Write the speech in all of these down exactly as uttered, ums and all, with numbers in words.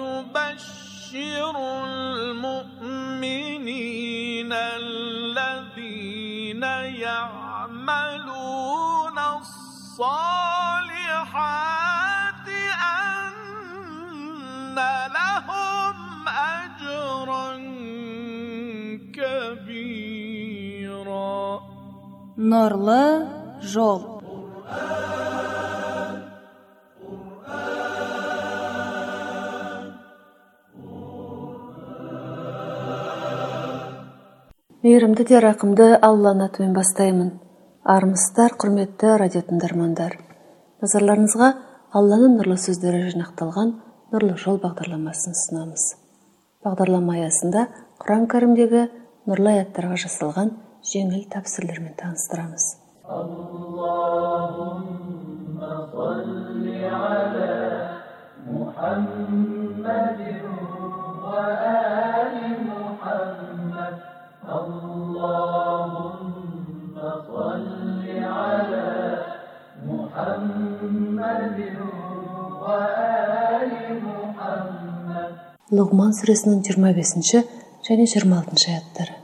ويبشر المؤمنين الذين يعملون الصالحات أن لهم أجرا كبيرا. Нурлы жол. Мейірімді де рақымды Алланың атымен бастаймын. Армысыздар, құрметті радио тыңдармандар. Назарларыңызға Алланың нұрлы сөздері жинақталған Нұрлы жол бағдарламасын ұсынамыз. Бағдарлама аясында Құран кәрімдегі нұрлы аяттарға жасалған жеңіл тәпсірлермен таныстырамыз. Аллахумма салли аля Мухаммадин ва али Мухаммад. Аллахумма салли аля Мухаммадин ва али Мухаммад. Лұғман сүресінің жиырма бесінші және жиырма алтыншы аяттары.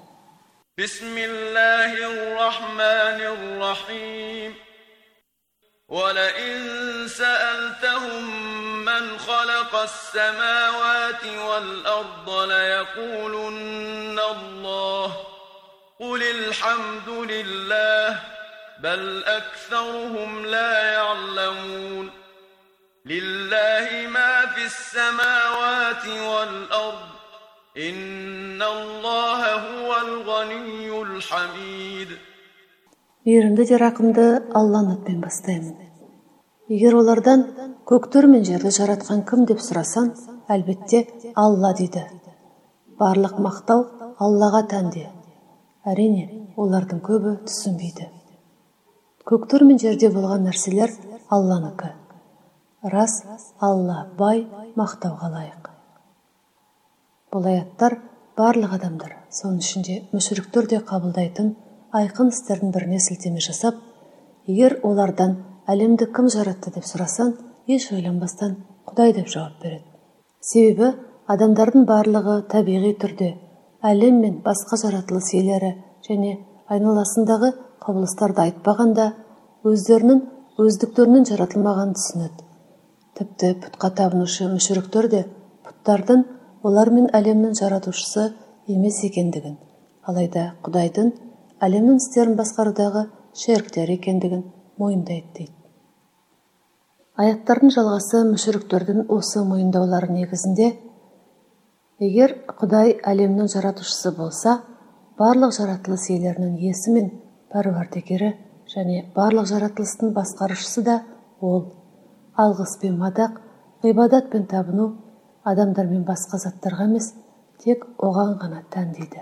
Бисмиллахир-рахманир-рахим. وَلَئِن سَأَلْتَهُمْ مَنْ خَلَقَ السَّمَاوَاتِ وَالْأَرْضَ لَيَقُولُنَّ اللَّهُ قُلِ الْحَمْدُ لِلَّهِ بَلْ أَكْثَرُهُمْ لَا يَعْلَمُونَ لِلَّهِ مَا فِي السَّمَاوَاتِ وَالْأَرْضِ إِنَّ اللَّهَ هُوَ الْغَنِيُّ الْحَمِيدُ. Мейірімді де рақымды Алланың атымен бастаймын. Егер олардан көктер мен жерді жаратқан кім деп сұрасаң, әлбетте Алла дейді. Барлық мақтау Аллаға тәнде. Әрине, олардың көбі түсінбейді. Көктер мен жерде болған нәрселер Алланыкі. Рас, Алла бай, мақтауға лайық. Бұл аяттар барлық адамдар, соның ішінде мүшриктер де қабылдайтын айқын істердің біріне сілтеме жасап, егер олардан әлемді кім жаратты деп сұрасаң, еш ойланбастан Құдай деп жауап береді. Себебі адамдардың барлығы табиғи түрде әлем мен басқа жаратылыс иелері және айналасындағы құбылыстарды айтпағанда өздерінің өздіктерінің жаратылмағанын түсінеді. Тіпті пұтқа табынушы мүшриктер де пұттардың олар мен әлемнің жаратушысы емес екендігін, алайда Құдайдың әлемнің істерін басқарудағы шеріктер екендігін мойындайды дейді. Аяттардың жалғасы мүшриктердің осы мойындаулары негізінде, егер Құдай әлемнің жаратушысы болса, барлық жаратылыс иелерінің иесі мен пәруардігері және барлық жаратылыстың басқарушысы да ол. Алғыс пен мадақ, ғибадат пен табыну адамдар мен басқа заттарға емес, тек оған ғана тән дейді.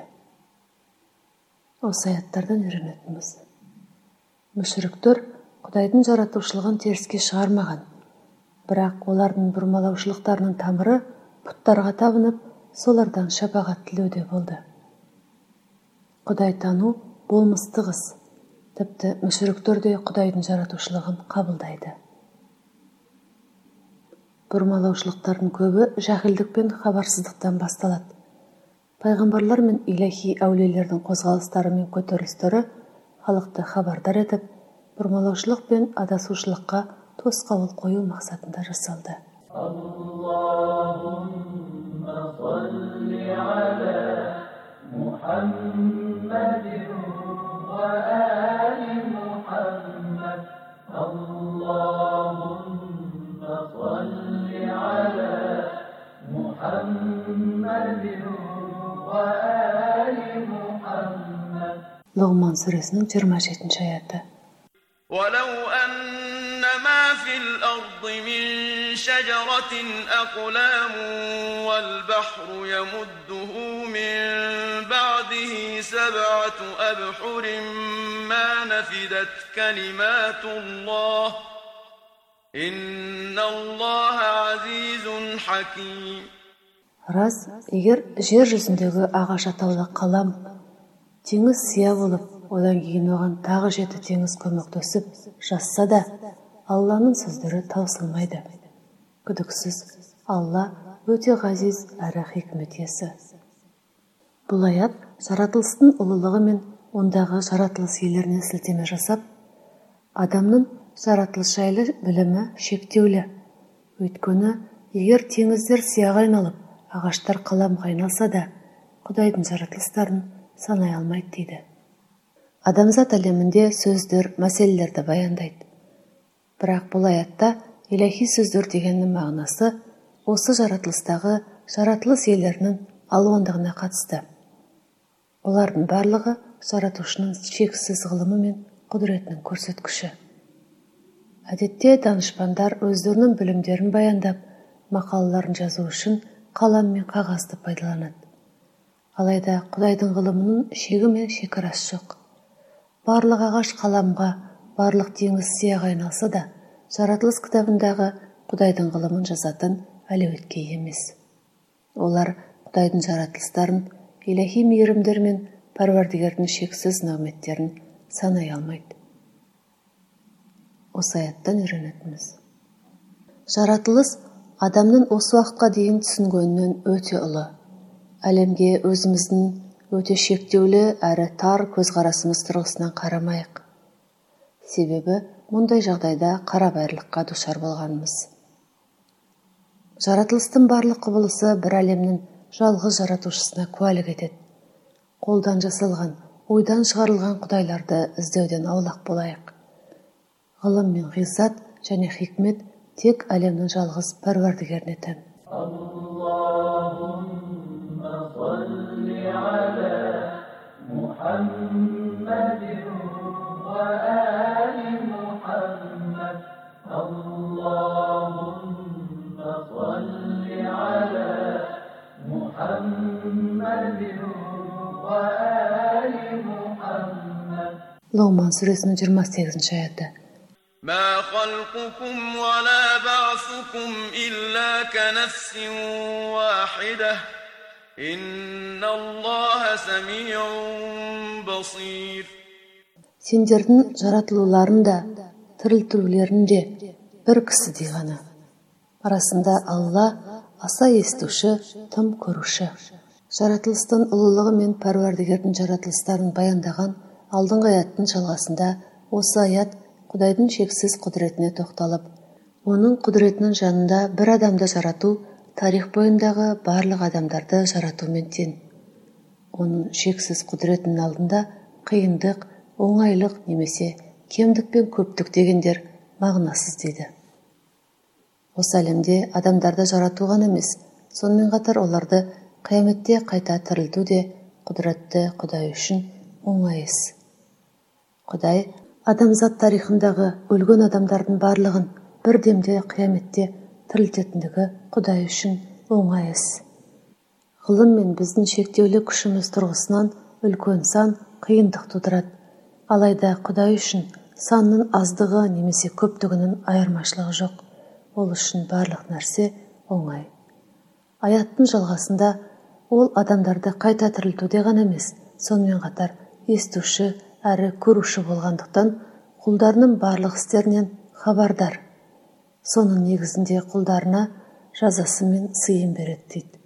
Осы аяттардан үйренетініміз. Мүшриктер Құдайдың жаратушылығын теріске шығармаған, бірақ олардың бұрмалаушылықтарының тамыры пұттарға табынып, солардан шапағат тілеуде болды. Құдай тану болмысты іс, тіпті мүшриктер де Құдайдың жаратушылығын қабылдайды. Бұрмалаушылықтардың көбі жахилдік пен хабарсыздықтан басталады. Пайғамбарлар мен илахи әулиелердің қозғалыстары мен көтерілістері халықты хабардар етіп, бұрмалаушылық пен адасушылыққа тосқауыл қою мақсатында жасалды. Аллахумма салли аля Мухаммадин ва али Мухаммад. Аллахумма салли аля Мухаммадин ва али Мухаммад. Лұғман сүресінің жиырма жетінші аяты. وَلَوْ أَنَّ مَا فِي الْأَرْضِ مِنْ شَجَرَةٍ أَقْلَامٌ وَالْبَحْرُ يَمُدُّهُ مِنْ بَعْدِهِ سَبْعَةُ أَبْحُرٍ مَا نَفِدَتْ كَلِمَاتُ اللَّهِ إِنَّ اللَّهَ عَزِيزٌ حَكِيمٌ. Рас, егер жер жүзіндегі ағаш атаулы қалам, теңіз сия болып, одан кейін оған тағы жеті теңіз көмектесіп жазса да, Алланың сөздері таусылмайды. Күдіксіз, Алла өте ғазиз әрі хикмет иесі. Бұл аят жаратылыстың ұлылығы мен ондағы жаратылыс иелеріне сілтеме жасап, адамның жаратылыс жайлы білімі шектеулі. Өйткені, егер теңіздер сияға айналып, ағаштар қаламға айналса да, Құдайдың жаратылыстарын санай алмайды дейді. Адамзат әлемінде сөздер, мәселелерді баяндайды. Бірақ бұл аятта илахи сөздер дегеннің мағынасы осы жаратылыстағы жаратылыс иелерінің алуандығына қатысты. Олардың барлығы жаратушының шексіз ғылымы мен құдіретінің көрсеткіші. Әдетте данышпандар өздерінің білімдерін баяндап, мақалаларын жазу үшін қалам мен қағазды пайдаланады. Алайда Құдайдың ғылымының шегі мен шекарасы жоқ. Барлық ағаш қаламға, барлық теңіз сияға айналса да, жаратылыс кітабындағы Құдайдың ғылымын жазатын әлеуетке емес. Олар Құдайдың жаратылыстарын, илахи мейірімдер мен Пәрвардигердің шексіз нығметтерін санай алмайды. Осы аяттан үйренетініміз: жаратылыс адамның осы уақытқа дейін түсінгенінен өте ұлы. Әлемге өзіміздің өте шектеулі әрі тар көзқарасымыз тұрғысынан қарамайық. Себебі мұндай жағдайда қарабайырлыққа душар болғанымыз. Жаратылыстың барлық құбылысы бір әлемнің жалғыз жаратушысына куәлік етеді. Қолдан жасалған, ойдан шығарылған құдайларды іздеуден аулақ болайық. Ғылым мен ғиззат және хикмет тек әлемнің жалғыз Пәрвардигеріне тән. Аллахумма салли аля Мухаммадин ва али Мухаммад. Аллахумма салли аля Мухаммадин ва али Мухаммад. Лоуман сүресінің жиырма сегізінші аяты. ما خلقكم ولا بعثكم إلا كنفس واحدة إن الله سميع بصير. Сендердің жаратылуларың да, тірілтулерің де бір кісідей ғана. Арасында Алла аса естуші, тым көруші. Жаратылыстың ұлылығы мен Пәрвардигердің жаратылыстарын баяндаған алдыңғы аяттың жалғасында осы аят Құдайдың шексіз құдіретіне тоқталып, оның құдіретінің жанында бір адамды жарату тарих бойындағы барлық адамдарды жаратумен тең. Оның шексіз құдіретінің алдында қиындық, оңайлық немесе кемдік пен көптік дегендер мағынасыз дейді. Осы әлемде адамдарды жарату ғана емес, сонымен қатар оларды қияметте қайта тірілту де құдіретті Құдай үшін оңай іс. Құдай адамзат тарихындағы өлген адамдардың барлығын бір демде қияметте тірілтетіндігі Құдай үшін оңай іс. Ғылым мен біздің шектеулі күшіміз тұрғысынан үлкен сан қиындық тудырады. Алайда Құдай үшін санның аздығы немесе көптігінің айырмашылығы жоқ. Ол үшін барлық нәрсе оңай. Аяттың жалғасында ол адамдарды қайта тірілтуде ғана емес, сонымен қатар естуші әрі көруші болғандықтан құлдарының барлық істерінен хабардар. Соның негізінде құлдарына жазасы мен сыйын береді дейді.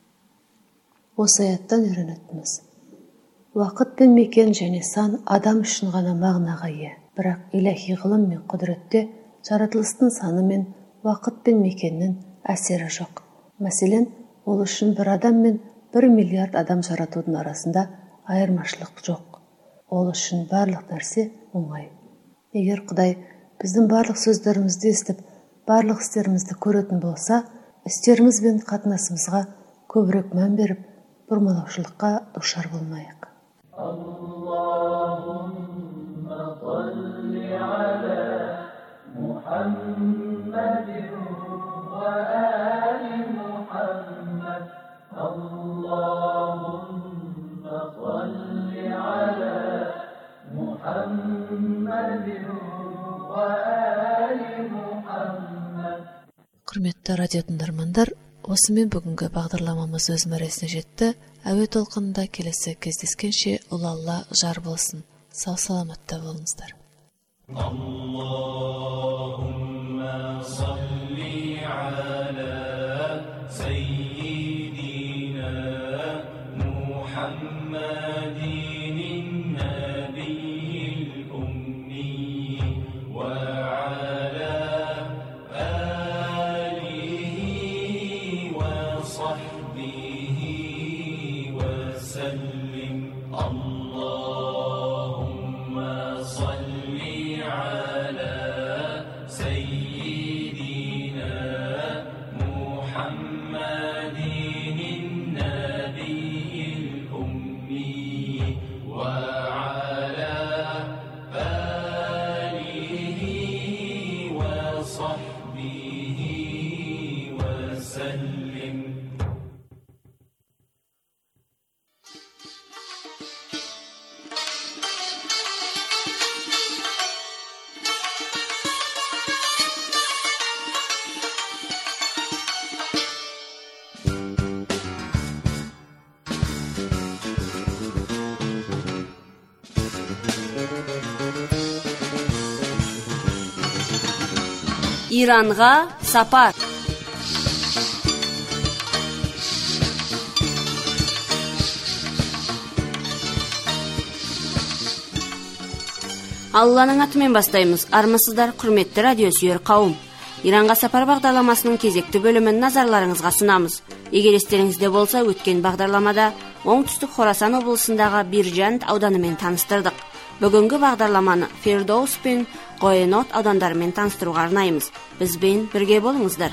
Осы аяттан үйренетініміз: уақыт пен мекен және сан адам үшін ғана мағынаға ие. Бірақ илахи ғылым мен құдіретте жаратылыстың саны мен уақыт пен мекеннің әсері жоқ. Мәселен, ол үшін бір адам мен бір миллиард адам жаратудың арасында айырмашылық жоқ. Ол үшін барлық нәрсе оңай. Егер Құдай біздің барлық сөздерімізді естіп, барлық істерімізді көретін болса, істеріміз бен қатынасымызға көбірек мән беріп, бұрмалаушылыққа душар болмайық. Аллахумма салли аля Мухаммадин ва али Мухаммад. Аллахумма салли аля Мухаммадин ва али Мухаммад. Құрметті радио тыңдармандар, осымен бүгінгі бағдарламамыз өз мәресіне жетті. Әуе толқынында келесі кездескенше ұлы Алла жар болсын. Сау саламатта болыңыздар. Allahumma salli ala سيدنا محمد النبي الأمي وعلى آله وصحبه وسلم اللهم صل على سيدنا محمد النبي الأمي وعلى آله وصحبه وسلم. Иранға сапар. Алланың атымен бастаймыз. Армысыздар, құрметті радиосүйер қауым. Иранға сапар бағдарламасының кезекті бөлімін назарларыңызға ұсынамыз. Егер естеріңізде болса, өткен бағдарламада оңтүстік Хорасан облысындағы Биржанд ауданымен таныстырдық. Бүгінгі бағдарламаны Фирдоус пен Қойнот аудандарымен таныстыруға арнаймыз. Бізбен бірге болыңыздар.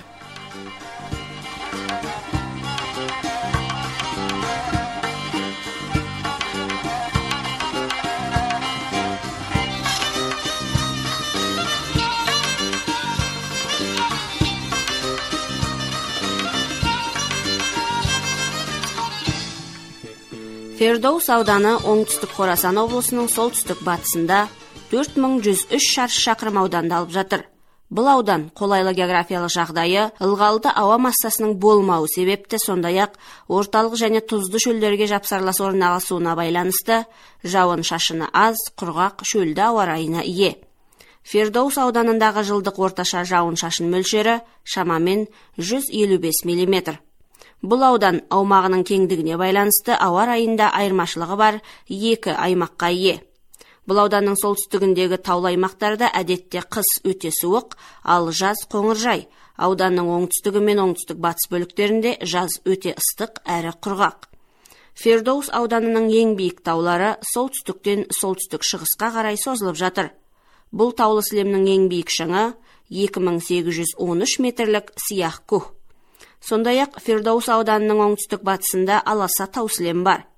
Фирдоус ауданы оңтүстік Хорасан облысының солтүстік батысында төрт мың жүз үш шаршы шақырым ауданды алып жатыр. Бұл аудан қолайлы географиялық жағдайы, ылғалды ауа массасының болмауы себепті, сондай-ақ орталық және тұзды шөлдерге жапсарлас орналасуына байланысты жауын шашыны аз, құрғақ, шөлді ауа райына ие. Фирдоус ауданындағы жылдық орташа жауын шашын мөлшері шамамен жүз елу бес миллиметр. Бұл аудан аумағының кеңдігіне байланысты ауа райында айырмашылығы бар екі аймаққа ие. Бұл ауданның солтүстігіндегі таулы аймақтарда әдетте қыс өте суық, ал жаз қоңыржай. Ауданның оңтүстігі мен оңтүстік батыс бөліктерінде жаз өте ыстық әрі құрғақ. Фирдоус ауданының ең биік таулары солтүстіктен солтүстік шығысқа қарай созылып жатыр. Бұл таулы сілемнің ең биік шыңы екі мың сегіз жүз он үш метрлік Сиях Кух. Сондай-ақ Фирдоус ауданының оңтүстік батысында Аласа тау сілем бар.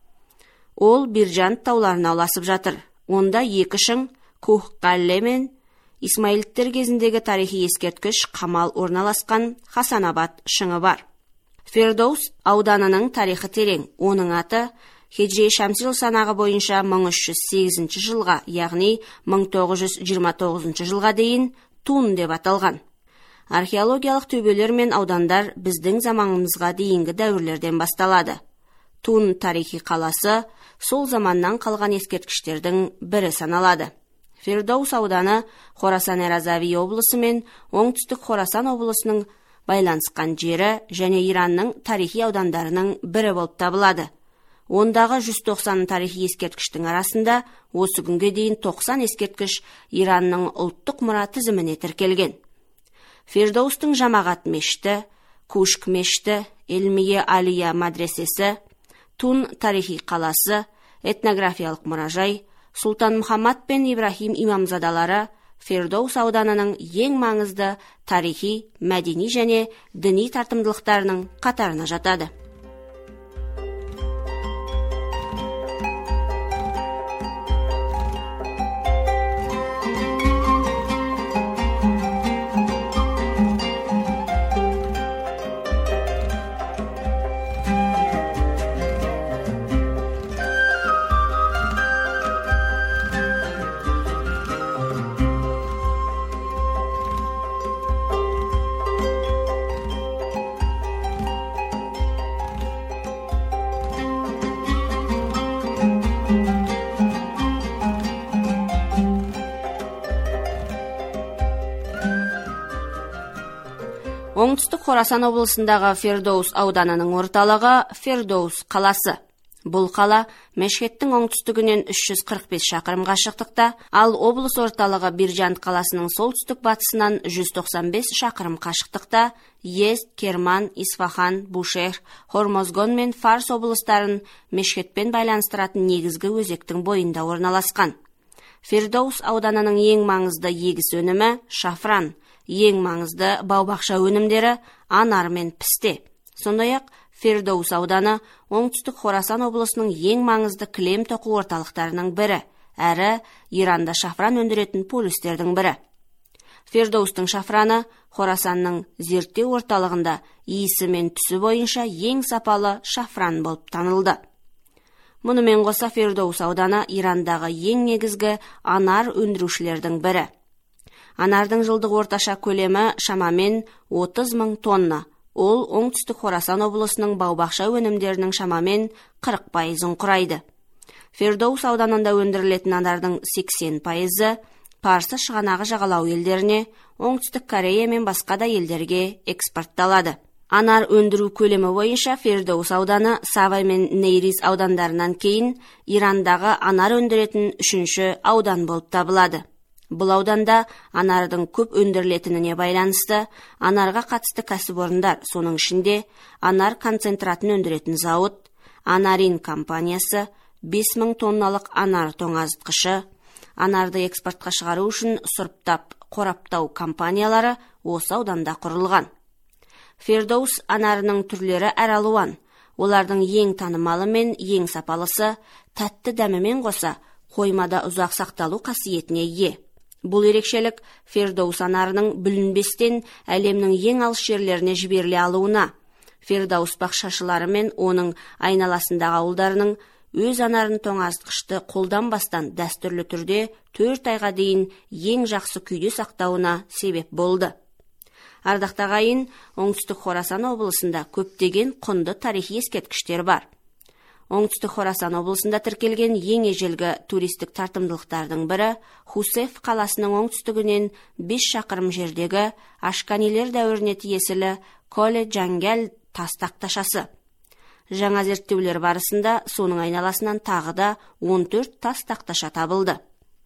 Ол Биржанд тауларына ұласып жатыр. Онда екі шың Кух Қалле мен Исмаилиттер кезіндегі тарихи ескерткіш қамал орналасқан Хасанабад шыңы бар. Фирдоус ауданының тарихы терең. Оның аты Хиджри шамси жыл санағы бойынша мың үш жүз сегізінші жылға, яғни мың тоғыз жүз жиырма тоғызыншы жылға дейін Тун деп аталған. Археологиялық төбелер мен аудандар біздің заманымызға дейінгі дәуірлерден басталады. Тун тарихи қаласы сол заманнан қалған ескерткіштердің бірі саналады. Фирдоус ауданы Хорасан Эразави облысы мен оңтүстік Хорасан облысының байланысқан жері және Иранның тарихи аудандарының бірі болып табылады. Ондағы жүз тоқсан тарихи ескерткіштің арасында осы күнге дейін тоқсан ескерткіш Иранның ұлттық мұра тізіміне тіркелген. Фирдоустың жамағат мешіті, Кушк мешіті, Элмие Алия мадресесі, Тун тарихи қаласы, этнографиялық мұражай, Султан Мұхаммад пен Ибрахим имамзадалары Фирдоус ауданының ең маңызды тарихи, мәдени және діни тартымдылықтарының қатарына жатады. Оңтүстік Хорасан облысындағы Фирдоус ауданының орталығы Фирдоус қаласы. Бұл қала Мешхеттің оңтүстігінен үш жүз қырық бес шақырым қашықтықта, ал облыс орталығы Биржанд қаласының солтүстік батысынан жүз тоқсан бес шақырым қашықтықта Езд, Керман, Исфахан, Бушеhr, Хормозгон мен Фарс облыстарын Мешхетпен байланыстыратын негізгі өзектің бойында орналасқан. Фирдоус ауданының ең маңызды егіс өнімі шафран, ең маңызды бау-бақша өнімдері анар мен пісте. Сондай-ақ Фирдоус ауданы оңтүстік Хорасан облысының ең маңызды кілем тоқу орталықтарының бірі, әрі Иранда шафран өндіретін полюстердің бірі. Фирдоустың шафраны Хорасанның зерттеу орталығында иісі мен түсі бойынша ең сапалы шафран болып танылды. Мұнымен қоса Фирдоус ауданы Ирандағы ең негізгі анар өндірушілердің бірі. Анардың жылдық орташа көлемі шамамен отыз мың тонна. Ол оңтүстік Хорасан облысының бау-бақша өнімдерінің шамамен қырық пайызын құрайды. Фирдоус ауданында өндірілетін анардың сексен пайызы Парсы шығанағы жағалау елдеріне, оңтүстік Корея мен басқа да елдерге экспортталады. Анар өндіру көлемі бойынша Фирдоус ауданы Савай мен Нейриз аудандарынан кейін Ирандағы анар өндіретін үшінші аудан болып табылады. Бұл ауданда анардың көп өндірілетініне байланысты анарға қатысты кәсіпорындар, соның ішінде анар концентратын өндіретін зауыт, Анарин компаниясы, бес мың тонналық анар тоңазытқышы, анарды экспортқа шығару үшін сұрыптап, қораптау компаниялары осы ауданда құрылған. Фирдоус анарының түрлері әралуан. Олардың ең танымалы мен ең сапалысы тәтті дәмімен қоса қоймада ұзақ сақталу қасиетіне ие. Бұл ерекшелік Фирдоус анарының бүлінбестен әлемнің ең алыс жерлеріне жіберіле алуына, Фирдоус бақшашылары мен оның айналасындағы ауылдарының өз анарын тоңазытқышты қолданбастан дәстүрлі түрде төрт айға дейін ең жақсы күйде сақтауына себеп болды. Ардақты ағайын, оңтүстік Хорасан облысында көптеген құнды тарихи ескерткіштер бар. Оңтүстік Хорасан облысында тіркелген ең ежелгі туристік тартымдылықтардың бірі Хусеф қаласының оңтүстігінен бес шақырым жердегі Ашканилер дәуіріне тиесілі Коле Джангел тас тақташасы. Жаңа зерттеулер барысында соның айналасынан тағы да он төрт тас тақташа табылды.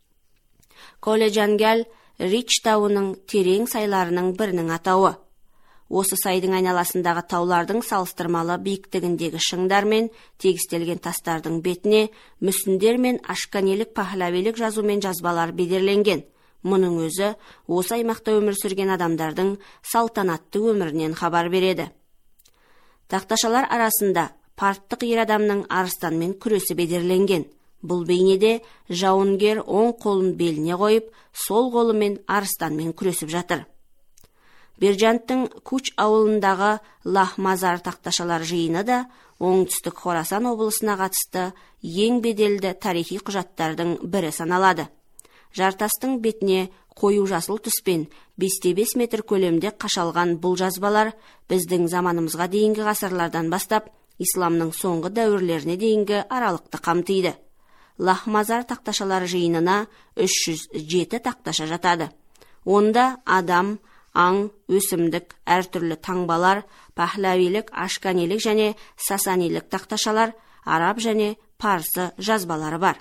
Коле Джангел Рич тауының терең сайларының бірінің атауы. Осы сайдың айналасындағы таулардың салыстырмалы биіктігіндегі шыңдар мен тегістелген тастардың бетіне мүсіндер мен ашканелік пахлавилік жазумен жазбалар бедерленген. Мұның өзі осы аймақта өмір сүрген адамдардың салтанатты өмірінен хабар береді. Тақташалар арасында парттық ер адамның арыстанмен күресі бедерленген. Бұл бейнеде жауынгер оң қолын беліне қойып, сол қолымен арыстанмен күресіп жатыр. Биржандтың Куч ауылындағы Лах-Мазар тақташалар жиыны да оңтүстік Хорасан облысына қатысты ең беделді тарихи құжаттардың бірі саналады. Жартастың бетіне қою жасыл түспен бесте бес метр көлемде қашалған бұл жазбалар біздің заманымызға дейінгі ғасырлардан бастап исламның соңғы дәуірлеріне дейінгі аралықты қамтиды. Лах-Мазар тақташалар жиынына үш жүз жеті тақташа жатады. Онда адам, аң, өсімдік, әртүрлі таңбалар, пахлавилік, ашканилік және сасанилік тақташалар, араб және парсы жазбалары бар.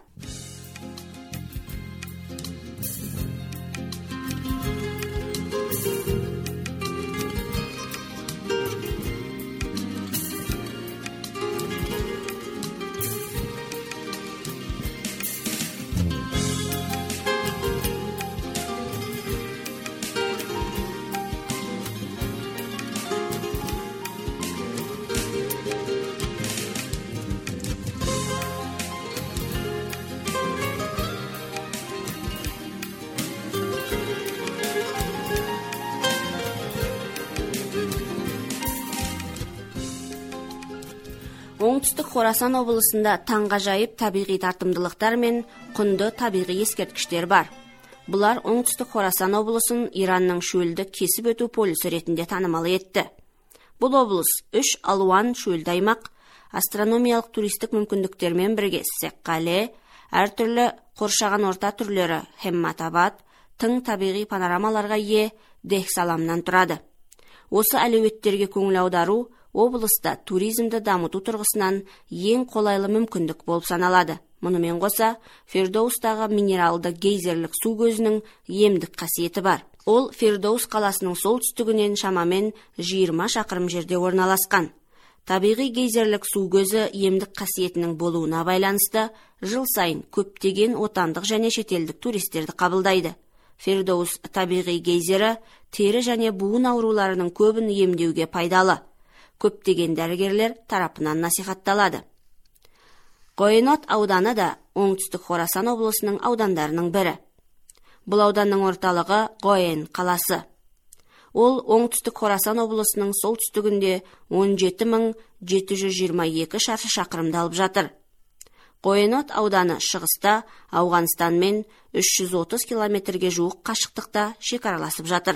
Оңтүстік Хорасан облысында таңғажайып табиғи тартымдылықтар мен құнды табиғи ескерткіштер бар. Бұлар Оңтүстік Хорасан облысын Иранның шөлді кесіп өту полюсі ретінде танымалы етті. Бұл облыс үш алуан шөлді аймақ, астрономиялық туристік мүмкіндіктермен бірге Сеққале, әртүрлі қоршаған орта түрлері Хемматабад, тың табиғи панорамаларға ие Дехсаламнан тұрады. Осы әлеуеттерге көңіл аудару облыста туризмді дамыту тұрғысынан ең қолайлы мүмкіндік болып саналады. Мұнымен қоса, Фирдоустағы минералды гейзерлік су көзінің емдік қасиеті бар. Ол Фирдоус қаласының солтүстігінен шамамен жиырма шақырым жерде орналасқан. Табиғи гейзерлік су көзі емдік қасиетінің болуына байланысты жыл сайын көптеген отандық және шетелдік туристерді қабылдайды. Фирдоус табиғи гейзері тері және буын ауруларының көбін емдеуге пайдалы. Көптеген дәрігерлер тарапынан насихатталады. Қойынот ауданы да оңтүстік Хорасан облысының аудандарының бірі. Бұл ауданның орталығы Қойын қаласы. Ол оңтүстік Хорасан облысының солтүстігінде он жеті мың жеті жүз жиырма екі шаршы шақырымды алып жатыр. Қойынот ауданы шығыста Ауғанстанмен үш жүз отыз километрге жуық қашықтықта шекараласып жатыр.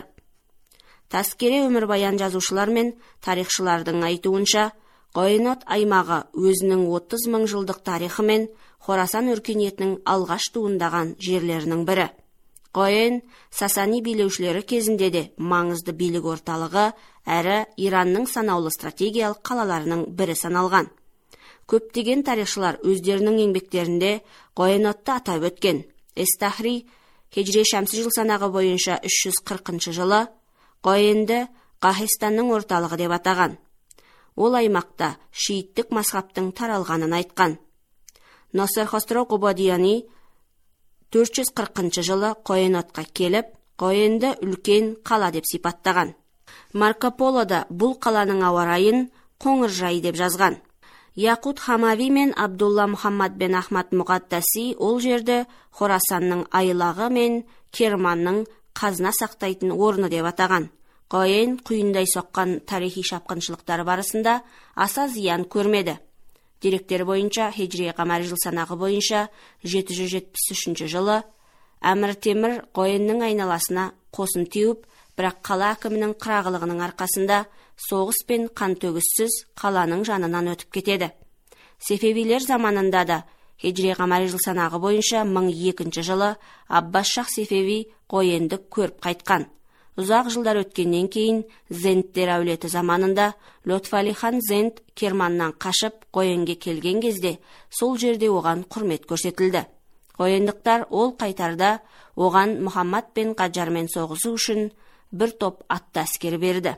Таскере өмірбаян жазушылар мен тарихшылардың айтуынша, Қойынот аймағы өзінің отыз мың жылдық тарихы мен Хорасан өркениетінің алғаш туындаған жерлерінің бірі. Қойын Сасани билеушілері кезінде де маңызды билік орталығы әрі Иранның санаулы стратегиялық қалаларының бірі саналған. Көптеген тарихшылар өздерінің еңбектерінде Қойынотты атап өткен. Эстахри Хежри шамси жыл санағы бойынша үш жүз қырқыншы жылы Қойынды Қахистанның орталығы деп атаған. Ол аймақта шииттік мазхабтың таралғанын айтқан. Насыр Хосро Қубадияни төрт жүз қырқыншы жылы Қойынотқа келіп, Қойынды үлкен қала деп сипаттаған. Марко Поло да бұл қаланың ауа райын қоңыржай деп жазған. Яқут Хамави мен Абдулла Мухаммад бен Ахмад Муқаддаси ол жерді Хорасанның айлағы мен Керманның қазына сақтайтын орны деп атаған. Қойын құйындай соққан тарихи шапқыншылықтары барысында аса зиян көрмеді. Деректер бойынша Хежри қамари жыл санағы бойынша жеті жүз жетпіс үшінші жылы Әмір Темір Қойынның айналасына қосын теуіп, бірақ қала әкімінің қырағылығының арқасында соғыс пен қан төгіссіз қаланың жанынан өтіп кетеді. Сефевилер заманында да Хежри қамари жыл санағы бойынша мың екінші жылы Аббас Шах Сефеви Қойынды көріп қайтқан. Ұзақ жылдар өткеннен кейін Зендтер әулеті заманында Лотфали хан Зенд Керманнан қашып Қойынге келген кезде сол жерде оған құрмет көрсетілді. Қойындықтар ол қайтарда оған Мұхаммад бен Қаджармен соғысу үшін бір топ атты әскер берді.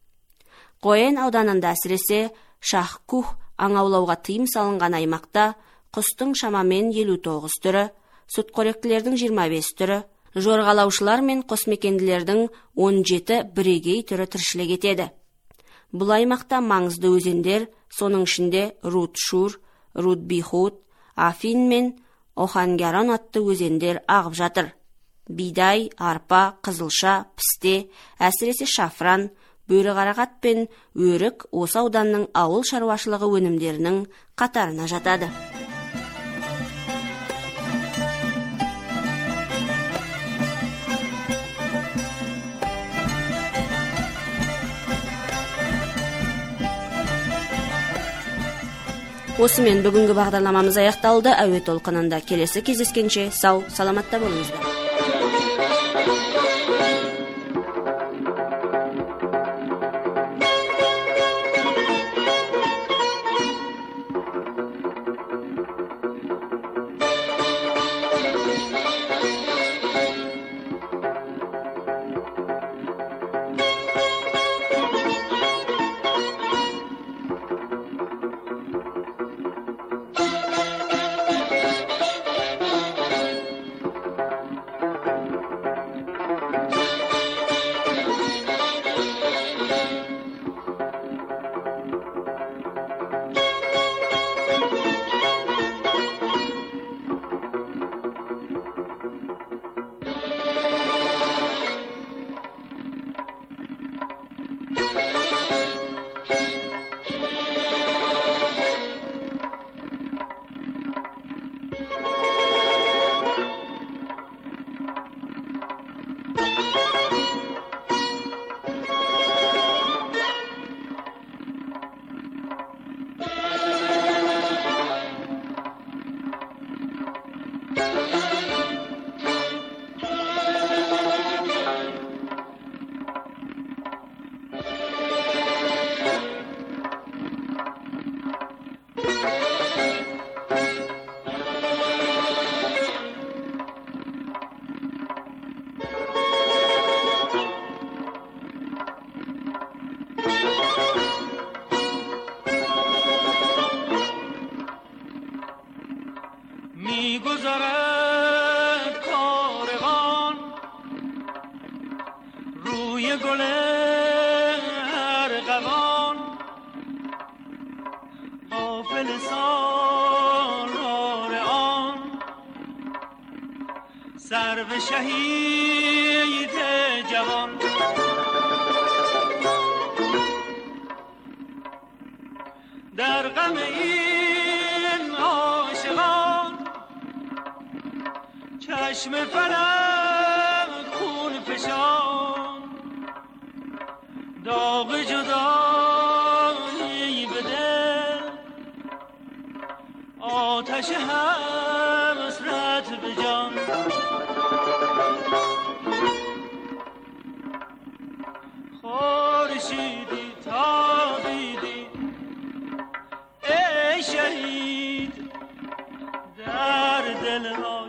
Қойын ауданында әсіресе Шах-Кух аң аулауға тыйым салынған аймақта құстың шамамен елу тоғыз түрі, сүтқоректілердің жиырма бес түрі, жорғалаушылар мен қосмекенділердің он жеті бірегей түрі тіршілік етеді. Бұл аймақта маңызды өзендер, соның ішінде Рут-Шур, Рут-Бихут, Афин мен Охангаран атты өзендер ағып жатыр. Бидай, арпа, қызылша, пісте, әсіресе шафран, бөріқарағат пен өрік осы ауданның ауыл шаруашылығы өнімдерінің қатарына жатады. Осымен бүгінгі бағдарламамыз аяқталды. Әуе толқынында келесі кездескенше сау, саламатта болыңыздар. میگذرد کاروان روی گل ارغوان، غافل سالار آن سرو شهید جوان. در غم این عاشقان چشم فلک خون فشان، داغ جدایی به دل، آتش حسرت به جان. خورشیدی تابیدی ای شهید در دل ها